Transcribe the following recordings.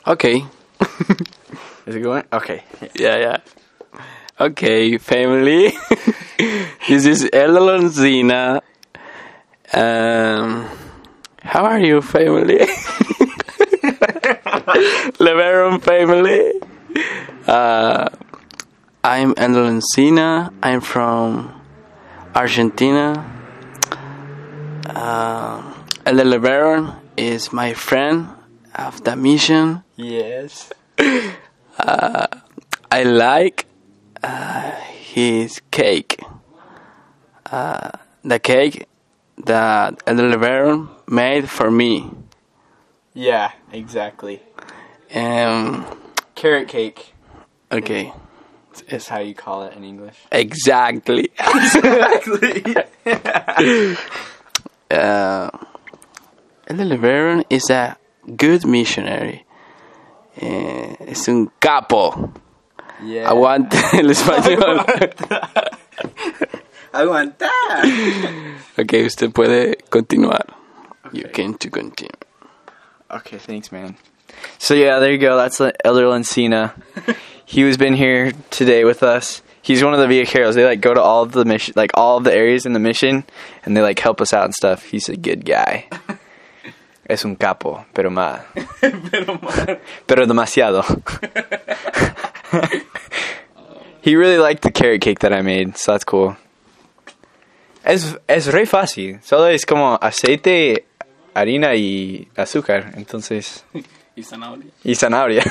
Okay. Is it going? Okay. Yeah. Okay, family. This is Elaloncina. How are you, family? Leveron family. I'm Elaloncina. I'm from Argentina. El Leveron is my friend of the mission. Yes. I like his cake. The cake that El Leveron made for me. Yeah, exactly. Carrot cake. Okay. Is how you call it in English. Exactly. Exactly. El Leveron is a good missionary. Es un capo. Yeah. Aguante el español. Aguanta. Okay, usted puede continuar. Okay. You can to continue. Okay, thanks, man. So yeah, there you go. That's Elder Lencina. He was been here today with us. He's one of the viajeros. They go to all of the mission, all of the areas in the mission, and they help us out and stuff. He's a good guy. Es un capo, pero mal. Pero demasiado. He really liked the carrot cake that I made, so that's cool. Es re fácil. Solo es como aceite, harina y azúcar. Entonces. Y zanahoria. Y zanahoria.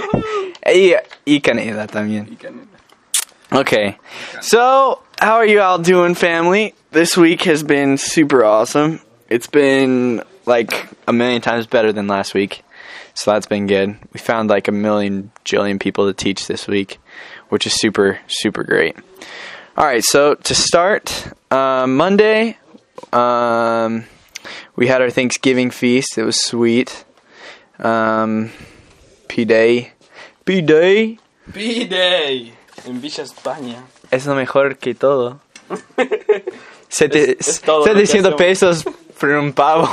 y canela también. Okay. So, how are you all doing, family? This week has been super awesome. It's been a million times better than last week. So that's been good. We found a million jillion people to teach this week, which is super, super great. Alright, so to start, Monday, we had our Thanksgiving feast. It was sweet. P-Day. P-Day en Villa España. Es lo mejor que todo. Es todo 700 pesos for un pavo.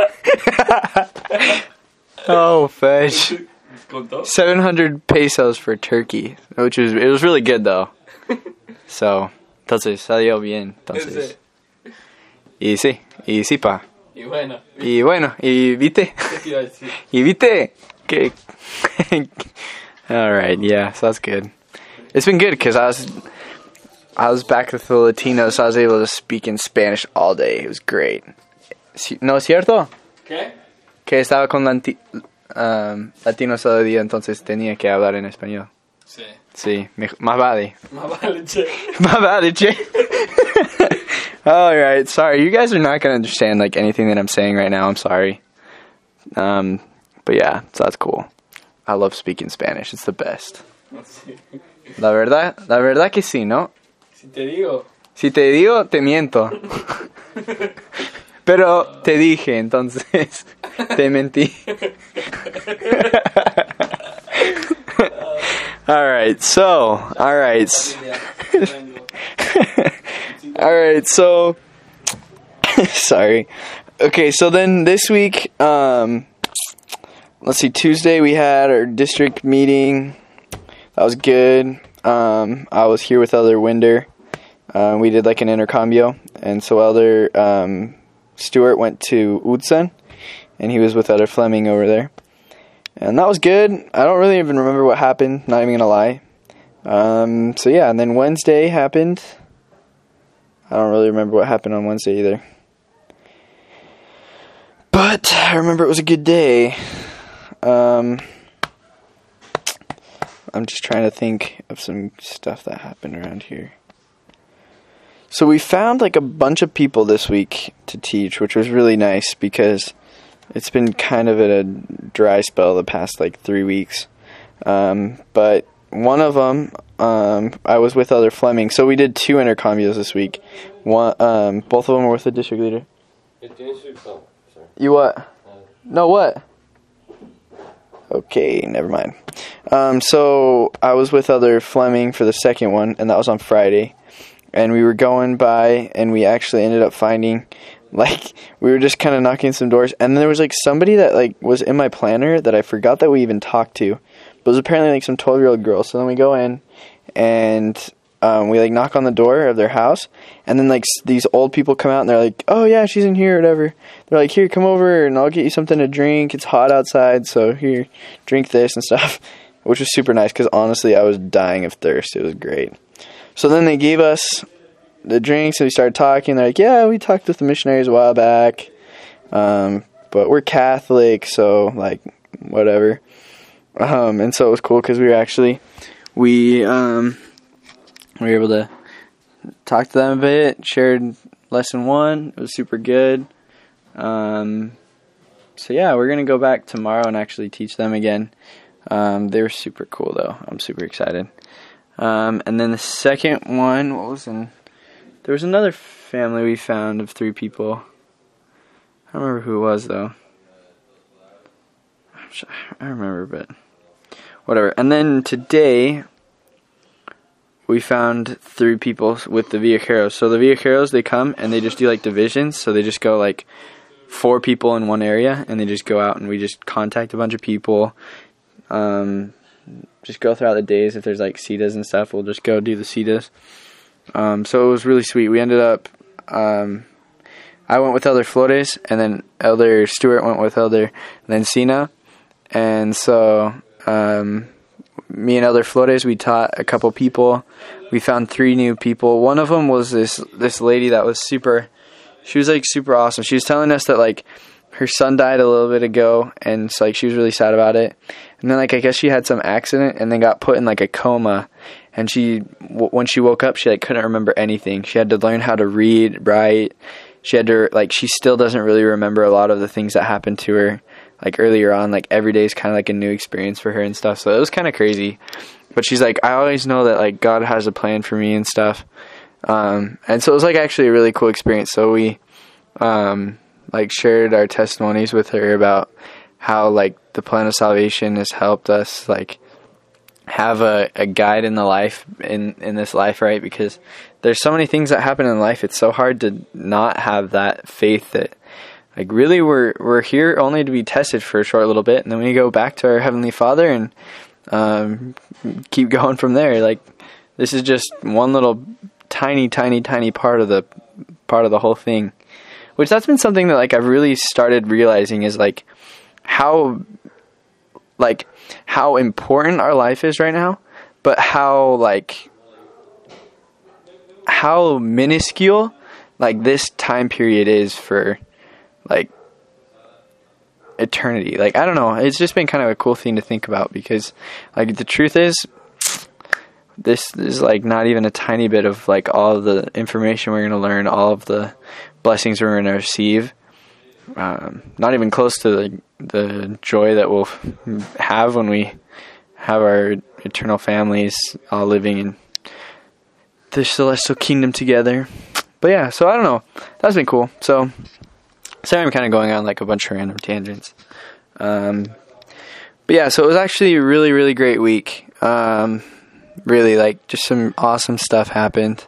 Oh, fudge. 700 pesos for turkey, it was really good though. So, entonces salió bien. Entonces. Y sí, pa. Y bueno, y viste. Y viste que. All right, yeah, so that's good. It's been good because I was back with the Latinos, so I was able to speak in Spanish all day. It was great. ¿No es cierto? ¿Qué? Que estaba con latinos todo el día, entonces tenía que hablar en español. Sí. Sí, más vale. Más vale, che. Más vale, che. All right, sorry. You guys are not going to understand anything that I'm saying right now. I'm sorry. But yeah, so that's cool. I love speaking Spanish. It's the best. Sí. La verdad que sí, ¿no? Si te digo, te miento. Pero te dije, entonces te mentí. All right, so sorry. Okay, so then this week, let's see, Tuesday we had our district meeting. That was good. I was here with Elder Winder. We did an intercambio, and so Elder Stewart went to Udson, and he was with Elder Fleming over there. And that was good. I don't really even remember what happened, not even gonna lie. So yeah, and then Wednesday happened. I don't really remember what happened on Wednesday either. But I remember it was a good day. I'm just trying to think of some stuff that happened around here. So we found a bunch of people this week to teach, which was really nice because it's been kind of in a dry spell the past 3 weeks. But one of them, I was with Elder Fleming, so we did 2 intercambios this week. Both of them were with the district leader. You what? No, what? Okay, never mind. So I was with Elder Fleming for the second one, and that was on Friday. And we were going by, and we actually ended up finding Like, we were just kind of knocking some doors, and then there was, like, somebody that, like, was in my planner that I forgot that we even talked to. But it was apparently, like, some 12-year-old girl. So then we go in, and we, like, knock on the door of their house, and then, like, these old people come out, and they're like, oh, yeah, she's in here, or whatever. They're like, here, come over, and I'll get you something to drink. It's hot outside, so here, drink this and stuff, which was super nice, because, honestly, I was dying of thirst. It was great. So then they gave us the drinks, and we started talking. They're like, yeah, we talked with the missionaries a while back, but we're Catholic, so, like, whatever. And so it was cool, because we were able to talk to them a bit, shared lesson 1. It was super good. So yeah, we're going to go back tomorrow and actually teach them again. They were super cool, though. I'm super excited. And then the second one, there was another family we found of 3 people. I don't remember who it was, though. I remember, but whatever. And then today, we found 3 people with the Viajeros. So the Viajeros, they come and they just do, like, divisions. So they just go, like, 4 people in one area, and they just go out and we just contact a bunch of people. Just go throughout the days. If there's, like, citas and stuff, we'll just go do the citas. So it was really sweet. We ended up, I went with Elder Flores, and then Elder Stewart went with Elder Lencina. And so, me and Elder Flores, we taught a couple people. We found 3 new people. One of them was this lady that was super awesome. She was telling us that, like, her son died a little bit ago, and so, like, she was really sad about it. And then, like, I guess she had some accident and then got put in, like, a coma. And when she woke up, she, like, couldn't remember anything. She had to learn how to read, write. She had to, like, she still doesn't really remember a lot of the things that happened to her, like, earlier on. Like, every day is kind of like a new experience for her and stuff. So it was kind of crazy. But she's like, I always know that, like, God has a plan for me and stuff. And so it was, like, actually a really cool experience. So we, like, shared our testimonies with her about how, like, the plan of salvation has helped us, like, have a guide in the life, in this life, right? Because there's so many things that happen in life. It's so hard to not have that faith that, like, really we're here only to be tested for a short little bit, and then we go back to our Heavenly Father and keep going from there. Like, this is just one little tiny part of the whole thing. Which that's been something that, like, I've really started realizing is, like, how important our life is right now, but how minuscule, like, this time period is for, like, eternity. Like, I don't know, it's just been kind of a cool thing to think about, because, like, the truth is, this is, like, not even a tiny bit of, like, all of the information we're going to learn, all of the blessings we're going to receive. Not even close to the joy that we'll have when we have our eternal families all living in the celestial kingdom together. But yeah, so I don't know. That's been cool. So, sorry I'm kind of going on, like, a bunch of random tangents. But yeah, so it was actually a really, really great week. Really, like, just some awesome stuff happened.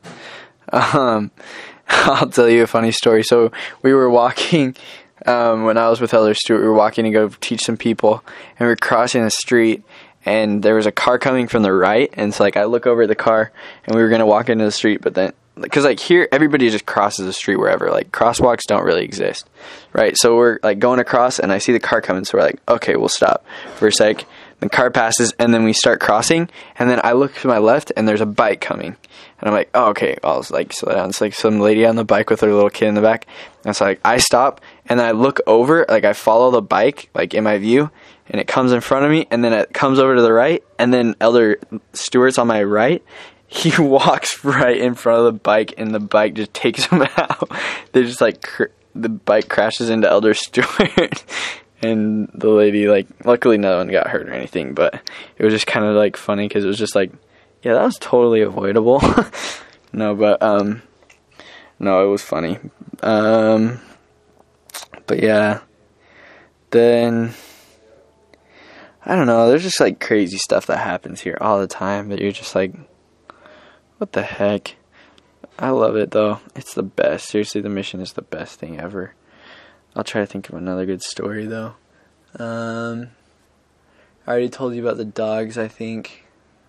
I'll tell you a funny story. So we were walking, when I was with Elder Stewart, we were walking to go teach some people, and we were crossing the street, and there was a car coming from the right, and so, like, I look over at the car, and we were going to walk into the street, but then, because, like, here, everybody just crosses the street wherever, like, crosswalks don't really exist, right? So we're, like, going across, and I see the car coming, so we're like, okay, we'll stop for a sec. The car passes, and then we start crossing, and then I look to my left, and there's a bike coming. And I'm like, oh, okay. I was like, slow down. It's like some lady on the bike with her little kid in the back. And so, like, I stop, and then I look over, like, I follow the bike, like, in my view, and it comes in front of me, and then it comes over to the right, and then Elder Stewart's on my right. He walks right in front of the bike, and the bike just takes him out. They're just, like, the bike crashes into Elder Stewart. And the lady, like, luckily no one got hurt or anything, but it was just kind of, like, funny, because it was just like, yeah, that was totally avoidable. No, but, no, it was funny. But yeah, then, I don't know, there's just, like, crazy stuff that happens here all the time that you're just like, what the heck? I love it, though. It's the best. Seriously, the mission is the best thing ever. I'll try to think of another good story, though. I already told you about the dogs, I think.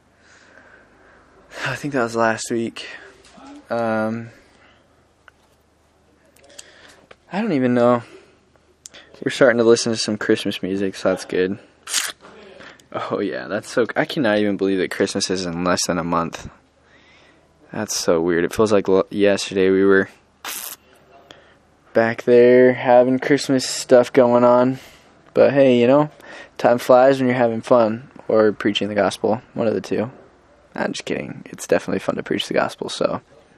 I think that was last week. I don't even know. We're starting to listen to some Christmas music, so that's good. Oh, yeah, that's so... I cannot even believe that Christmas is in less than a month. That's so weird. It feels like yesterday we were back there having Christmas stuff going on. But hey, you know, time flies when you're having fun or preaching the gospel. One of the two. I'm just kidding. It's definitely fun to preach the gospel, so...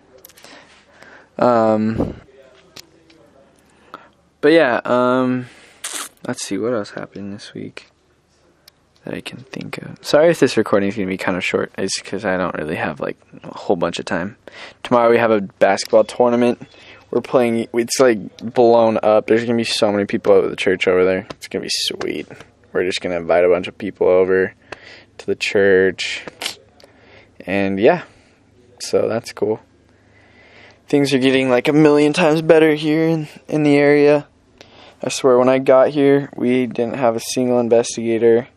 But yeah, let's see, what else happened this week that I can think of. Sorry if this recording is going to be kind of short. It's because I don't really have, like, a whole bunch of time. Tomorrow we have a basketball tournament. We're playing, it's, like, blown up. There's going to be so many people at the church over there. It's going to be sweet. We're just going to invite a bunch of people over to the church. And, yeah. So, that's cool. Things are getting, like, a million times better here in the area. I swear, when I got here, we didn't have a single investigator.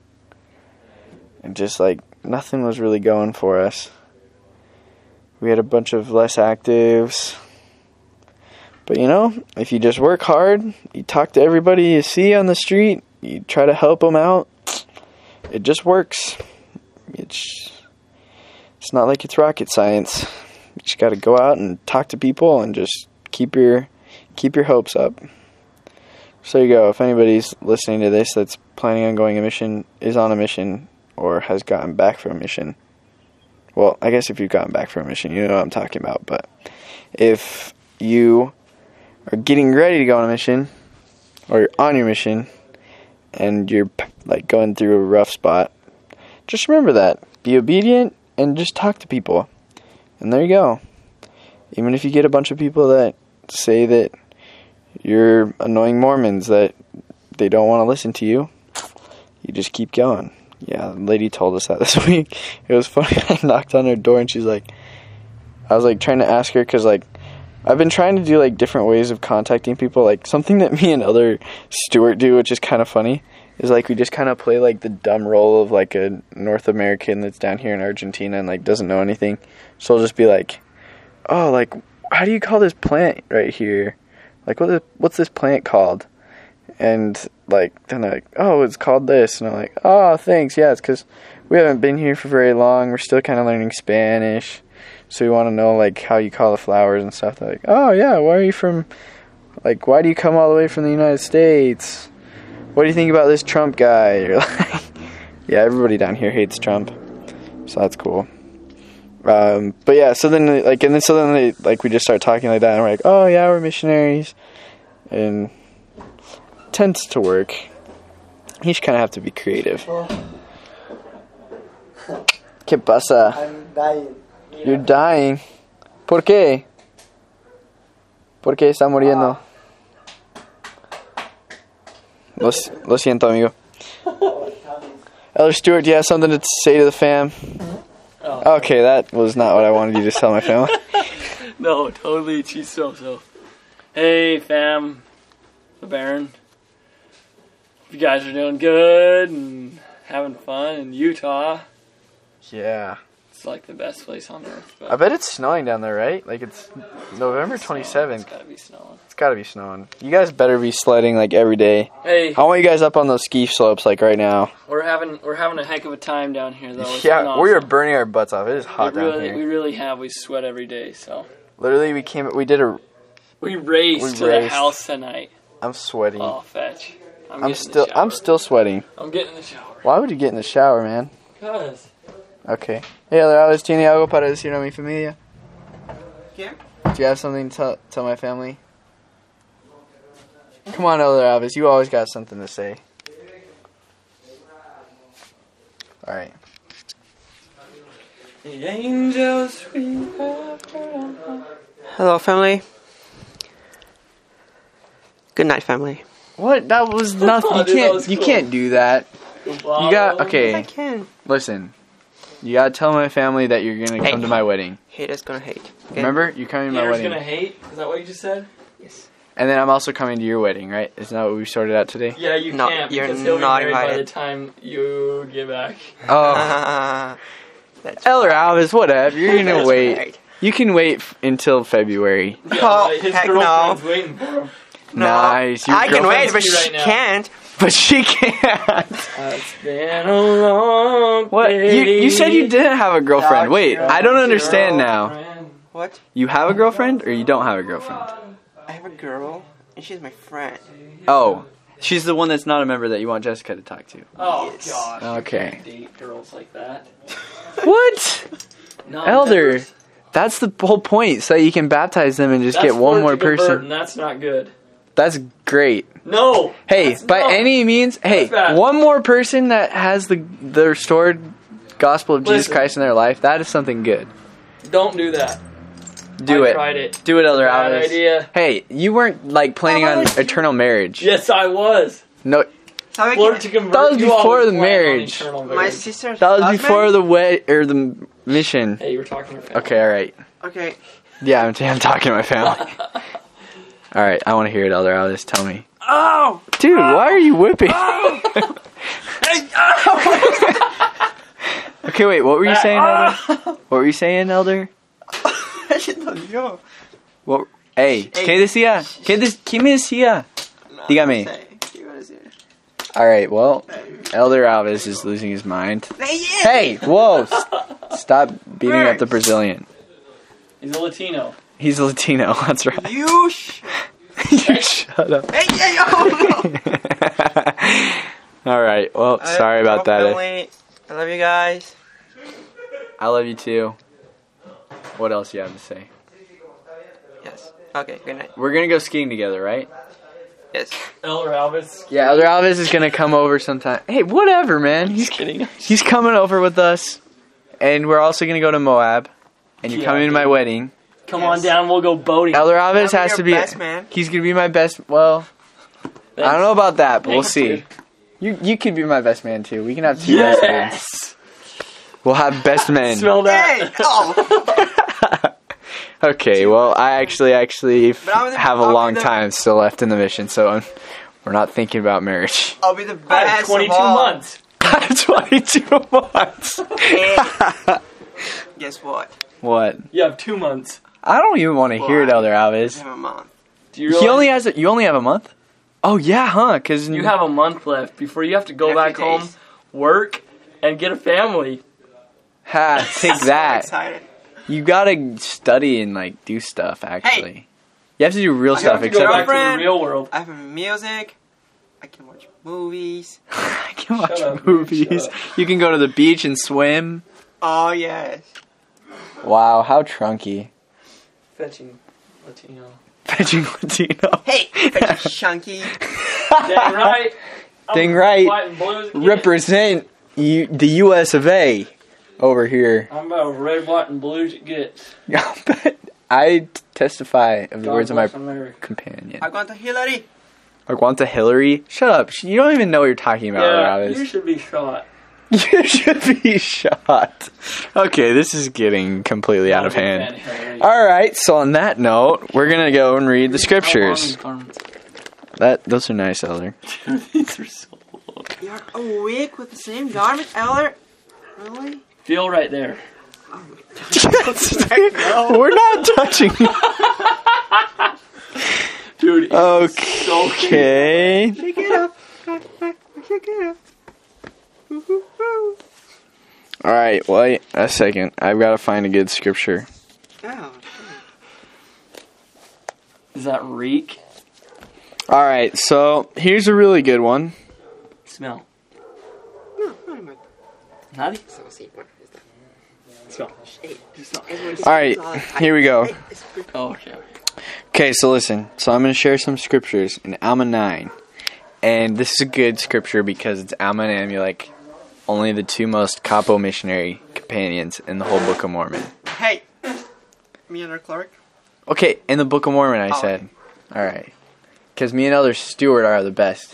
And just, like, nothing was really going for us. We had a bunch of less actives. But, you know, if you just work hard, you talk to everybody you see on the street, you try to help them out, it just works. It's not like it's rocket science. You just got to go out and talk to people and just keep your hopes up. So there you go. If anybody's listening to this that's planning on going a mission, is on a mission, or has gotten back from a mission. Well, I guess if you've gotten back from a mission, you know what I'm talking about. But if you are getting ready to go on a mission, or you're on your mission, and you're like going through a rough spot, just remember that. Be obedient and just talk to people. And there you go. Even if you get a bunch of people that say that you're annoying Mormons, that they don't want to listen to you, you just keep going. Yeah, the lady told us that this week. It was funny. I knocked on her door and she's like, I was like trying to ask her, because like I've been trying to do like different ways of contacting people. Like something that me and Elder Stewart do, which is kind of funny, is like we just kind of play like the dumb role of like a North American that's down here in Argentina and like doesn't know anything. So I'll just be like, oh, like, how do you call this plant right here? Like, what's this plant called? And like, then they're like, oh, it's called this. And I'm like, oh, thanks. Yeah, it's because we haven't been here for very long. We're still kind of learning Spanish. So we want to know, like, how you call the flowers and stuff. They're like, oh, yeah, why do you come all the way from the United States? What do you think about this Trump guy? You're like, yeah, everybody down here hates Trump. So that's cool. But yeah, so then, like, and then, so then they, like, we just start talking like that, and we're like, oh, yeah, we're missionaries. And it tends to work. You just kind of have to be creative. ¿Qué pasa? I'm dying. You're dying. ¿Por qué? ¿Por qué está muriendo? Lo siento, amigo. Elder Stewart, do you have something to say to the fam? Oh. Okay, that was not what I wanted you to tell my family. No, totally chistoso. Hey, fam. The Baron. You guys are doing good and having fun in Utah. Yeah. It's like the best place on earth. But I bet it's snowing down there, right? Like, it's November 27th. It's gotta be snowing. It's gotta be snowing. You guys better be sledding, like, every day. Hey, I want you guys up on those ski slopes, like, right now. we're having a heck of a time down here, though. It's Yeah, been awesome. we are burning our butts off. It is hot down here. We really have. We sweat every day, so. Literally, we We raced to the house tonight. I'm sweating. Oh, fetch. I'm still sweating. I'm getting in the shower. Why would you get in the shower, man? Cause. Okay. Hey, Elder Alves, ¿tiene algo para decir a mi familia? ¿Qué? Do you have something to tell my family? Come on, Elder Alves, you always got something to say. Alright. The angels Hello, family. Good night, family. What? That was nothing. Oh, dude, that was You cool. can't do that. You got... I Okay, can. listen. You gotta tell my family that you're gonna come to my wedding. Haters gonna hate. Okay? Remember, you're coming to my Haters wedding. gonna hate? Is that what you just said? Yes. And then I'm also coming to your wedding, right? Isn't that what we sorted out today? Yeah, you No, can't you're because he'll not be married by invited. the time you get back. Oh, That's Elder Alvis, whatever. You're gonna That's wait. right. You can wait until February. Yeah, Oh, right, his heck girlfriend's no. waiting for him. No, Nice. Your I can wait, girlfriend's- but you she right now. can't. But she can't. It's been a long What? You said you didn't have a girlfriend. Dog, Wait, girl, I don't understand now. Girlfriend. What? You have a girlfriend or you don't have a girlfriend? I have a girl, and she's my friend. Oh, she's the one that's not a member that you want Jessica to talk to. Oh Yes. gosh. you Okay. can't date girls like that. What? No, Elder. members. That's the whole point, so you can baptize them and just That's get one for more to convert, person. and that's not good. That's great. No. Hey, that's by not. any means, hey, That's bad. one more person that has the restored gospel of Jesus Listen. Christ in their life, that is something good. Don't do that. Do I it. tried it. Do it, Elder Bad Alvis. idea. Hey, you weren't like planning on eternal marriage. Yes, I was. No, So Flirt to convert. That was you before always the plan on marriage. eternal my marriage. sister's that was husband? before the the mission. Hey, you were talking to your family. Okay, all right. Okay. Yeah, I'm talking to my family. All right, I want to hear it, Elder Alvis. Tell me. Oh! Dude, why are you whipping? Okay, wait, what were you saying, Elder? What were you saying, Elder? Yo. What? Hey, ¿qué decía? ¿Qué me decía? Dígame. All right, well, Elder Alvis is losing his mind. Hey, whoa! Stop beating up the Brazilian. He's a Latino. He's a Latino. That's right. You You shut up. Hey, yeah, yo! All right. Well, sorry about that. Family. I love you guys. I love you too. What else do you have to say? Yes. Okay, good night. We're gonna go skiing together, right? Yes. Elder Alvis. Yeah, Elder Alvis is gonna come over sometime. Hey, whatever, man. He's Kidding. he's coming over with us, and we're also gonna go to Moab. And you're Yeah, coming to my dude. wedding. Come on down. We'll go boating. Elder Alvis I'll has to your be. best man. He's gonna be my best. Well, I don't know about that, but we'll see. You could be my best man too. We can have two best men. Yes. We'll have best men. Smell Hey! that. Oh! Okay, well, I actually But have a I'll be long the- time still left in the mission, so we're not thinking about marriage. I'll be the I have best 22 of all. months. 22 months. And guess what? What? You have 2 months. I don't even want to hear it, Why? Elder I Alvis. have a month. Do you realize You only have a month? Oh yeah, huh? Because you have a month left before you have to go 50 back home, days. work, and get a family? take So that. excited. You gotta study and like do stuff. Actually, you have to do real You stuff. have to go Except back to the Girlfriend. real world. I have music. I can watch movies. I can watch Shut up, dude, movies. shut You can go to the beach and swim. Oh, yes. Wow, how trunky. Fetching Latino. Fetching Latino. Hey, fetch chunky. Dang right. Dang right. White and blues again. Represent the U.S. of A. over here. I'm about red, white, and blues it gets. I testify of the God words of my bless America. companion. I got the Hillary. Aguanta Hillary? Shut up. You don't even know what you're talking about, Yeah, Travis. you should be shot. You should be shot. Okay, this is getting completely out of hand. Alright, so on that note, we're gonna go and read the scriptures. Those are nice, Elder. These are so long. You're awake with the same garment, Elder? Really? Feel right there. We're not touching. Dude, it's so cute. Okay. Pick it up. Pick it up. Alright, wait a second. I've got to find a good scripture. Oh. Does that reek? Alright, so here's a really good one. Smell. No, not good. Natty? Smell. Smell. Alright, here we go. Oh, okay. Okay, so listen. So I'm going to share some scriptures in Alma 9. And this is a good scripture because it's Alma and Amulek, only the two most capo missionary companions in the whole Book of Mormon. Hey. Me and our Clark. Okay, in the Book of Mormon, I said. Alright. Because me and Elder Stewart are the best.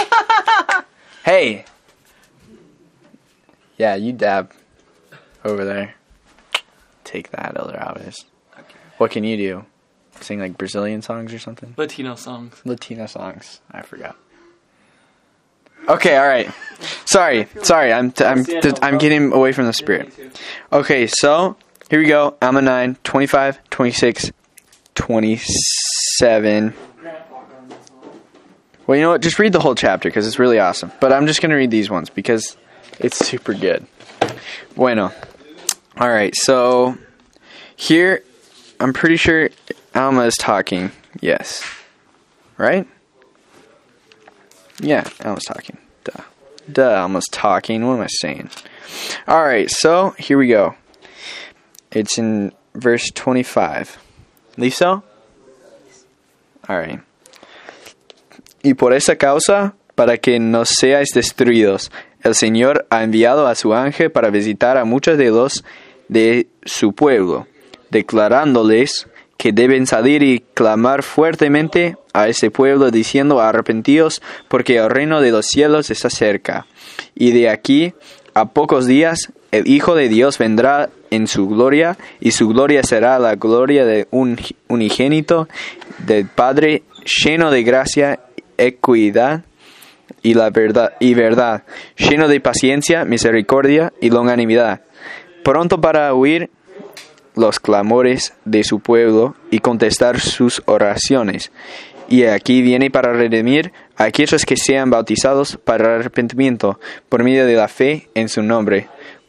Hey! Yeah, you dab. Over there. Take that, Elder Alves. Okay. What can you do? Sing like Brazilian songs or something? Latino songs. Latino songs. I forgot. Okay, all right. Sorry. I'm getting away from the spirit. Okay, so here we go. Alma 9, 25, 26, 27. Well, you know what? Just read the whole chapter because it's really awesome. But I'm just going to read these ones because it's super good. Bueno. All right, so here, I'm pretty sure Alma is talking. Yes. Right? Yeah, Alma's talking. Duh, Alma's talking. What am I saying? All right, so here we go. It's in verse 25. ¿Listo? All right. Y por esa causa, para que no seáis destruidos, el Señor ha enviado a su ángel para visitar a muchos de los de su pueblo, declarándoles que deben salir y clamar fuertemente a ese pueblo diciendo: arrepentíos, porque el reino de los cielos está cerca. Y de aquí a pocos días el Hijo de Dios vendrá en su gloria, y su gloria será la gloria de un unigénito del Padre, lleno de gracia, equidad y verdad, lleno de paciencia, misericordia y longanimidad, pronto para oír los clamores de su pueblo y contestar sus oraciones. Y aquí viene para redimir a aquellos que sean bautizados para arrepentimiento por medio de la fe en su nombre.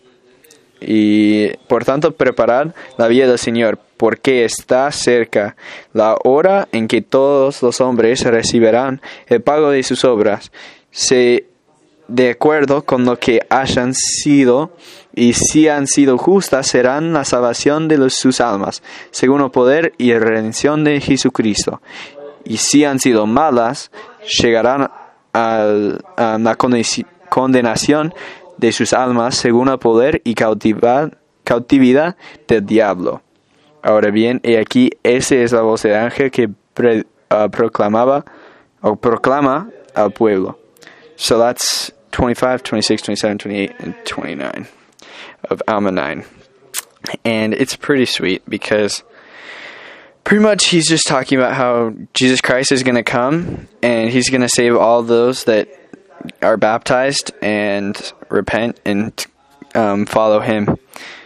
Y por tanto preparad la vía del Señor, porque está cerca la hora en que todos los hombres recibirán el pago de sus obras, de acuerdo con lo que hayan sido, y si han sido justas, serán la salvación de sus almas, según el poder y redención de Jesucristo. Y si han sido malas, llegarán a la condenación de sus almas, según el poder y cautividad del diablo. Ahora bien, he aquí, esa es la voz del ángel que proclama al pueblo. So that's 25, 26, 27, 28, and 29 of Alma 9. And it's pretty sweet because pretty much he's just talking about how Jesus Christ is going to come and he's going to save all those that are baptized and repent and follow him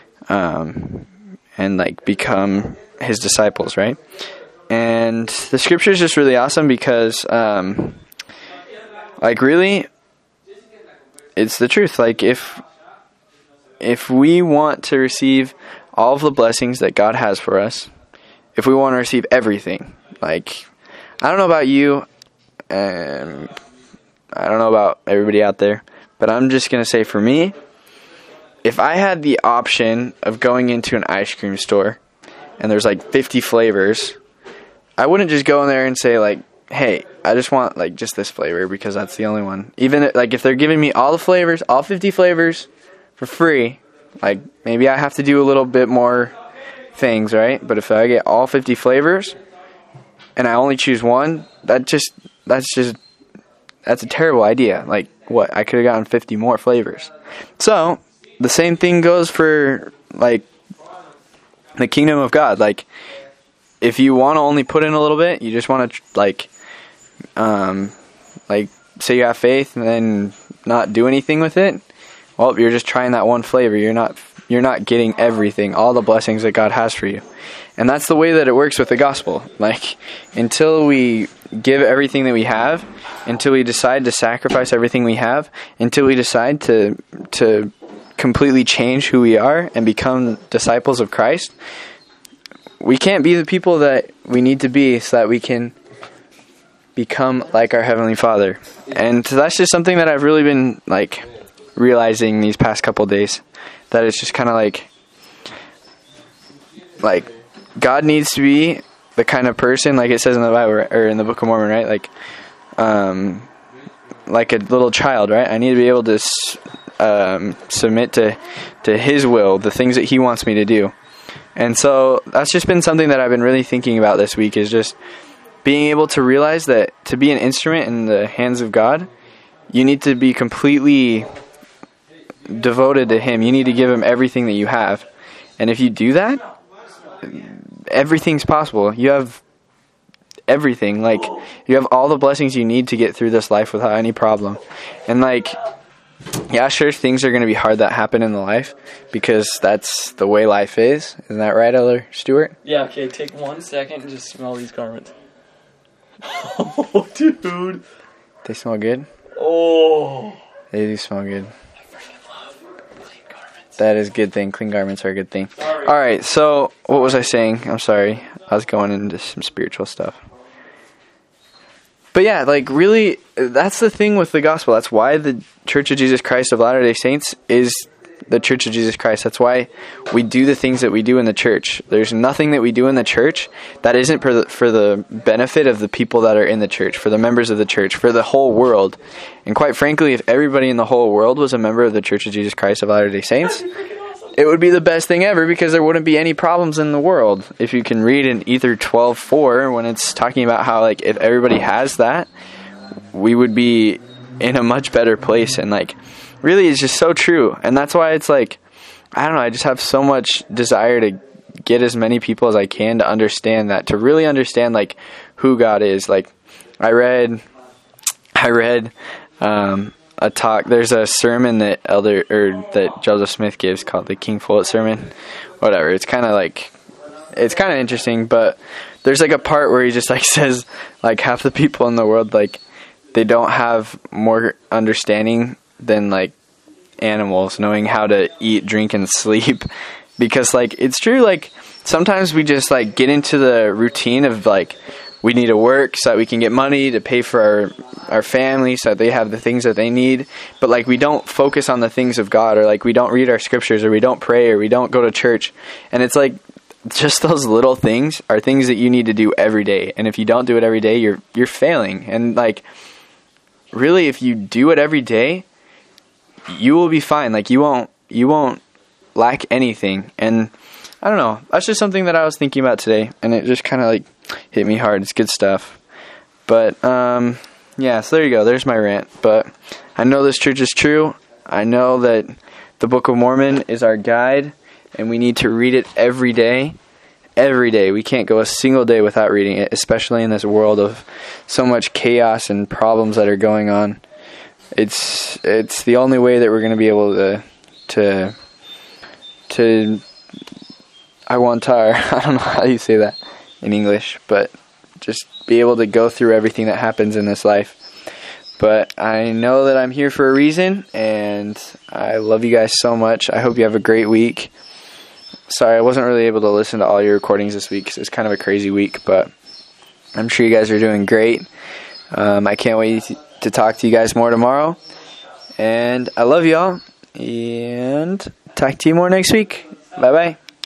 and like become his disciples, right? And the scripture is just really awesome because like really it's the truth. Like if we want to receive all of the blessings that God has for us, if we want to receive everything, like I don't know about you, and I don't know about everybody out there, but I'm just going to say for me, if I had the option of going into an ice cream store and there's like 50 flavors, I wouldn't just go in there and say like, hey, I just want like just this flavor because that's the only one. Even like if they're giving me all the flavors, all 50 flavors for free, like maybe I have to do a little bit more things, right? But if I get all 50 flavors and I only choose one, that's a terrible idea. Like what? I could have gotten 50 more flavors. So the same thing goes for like the kingdom of God. Like if you want to only put in a little bit, you just want to like say you have faith and then not do anything with it. Well, you're just trying that one flavor. You're not getting everything, all the blessings that God has for you. And that's the way that it works with the gospel. Like until we give everything that we have, until we decide to sacrifice everything we have, until we decide to completely change who we are and become disciples of Christ, we can't be the people that we need to be so that we can become like our Heavenly Father. And that's just something that I've really been like realizing these past couple days, that it's just kind of like God needs to be the kind of person, like it says in the Bible or in the Book of Mormon, right? Like a little child, right? I need to be able to submit to His will, the things that He wants me to do. And so that's just been something that I've been really thinking about this week, is just being able to realize that to be an instrument in the hands of God, you need to be completely devoted to Him. You need to give Him everything that you have. And if you do that, everything's possible. You have everything. Like, you have all the blessings you need to get through this life without any problem. And, like, yeah, sure, things are going to be hard that happen in the life because that's the way life is. Isn't that right, Elder Stewart? Yeah, okay, take 1 second and just smell these garments. Oh, dude. They smell good? Oh. They do smell good. I freaking love clean garments. That is a good thing. Clean garments are a good thing. Sorry. All right, so what was I saying? I'm sorry. I was going into some spiritual stuff. But yeah, like, really, that's the thing with the gospel. That's why the Church of Jesus Christ of Latter-day Saints is the Church of Jesus Christ. That's why we do the things that we do in the church. There's nothing that we do in the church that isn't for the benefit of the people that are in the church, for the members of the church, for the whole world. And quite frankly, if everybody in the whole world was a member of the Church of Jesus Christ of Latter-day Saints, it would be the best thing ever because there wouldn't be any problems in the world. If you can read in Ether 12:4 when it's talking about how, like, if everybody has that, we would be in a much better place. And, like, really it's just so true. And that's why it's like, I don't know, I just have so much desire to get as many people as I can to understand that, to really understand, like, who God is. Like, I read a talk. There's a sermon that that Joseph Smith gives called the King Follett Sermon. Whatever. It's kind of interesting, but there's, like, a part where he just, like, says, like, half the people in the world, like, they don't have more understanding than, like, animals, knowing how to eat, drink, and sleep. Because, like, it's true, like, sometimes we just, like, get into the routine of, like, we need to work so that we can get money to pay for our family so that they have the things that they need. But, like, we don't focus on the things of God, or, like, we don't read our scriptures, or we don't pray, or we don't go to church. And it's like, just those little things are things that you need to do every day. And if you don't do it every day, you're failing. And, like, really, if you do it every day, you will be fine. Like, you won't lack anything. And I don't know, that's just something that I was thinking about today, and it just kind of, like, hit me hard. It's good stuff. But yeah, so there you go. There's my rant. But I know this church is true. I know that the Book of Mormon is our guide, and we need to read it every day. Every day. We can't go a single day without reading it, especially in this world of so much chaos and problems that are going on. It's the only way that we're going to be able to aguantar. I don't know how you say that in English, but just be able to go through everything that happens in this life. But I know that I'm here for a reason, and I love you guys so much. I hope you have a great week. Sorry, I wasn't really able to listen to all your recordings this week because it's kind of a crazy week, but I'm sure you guys are doing great. I can't wait to talk to you guys more tomorrow. And I love y'all, and talk to you more next week. Bye-bye.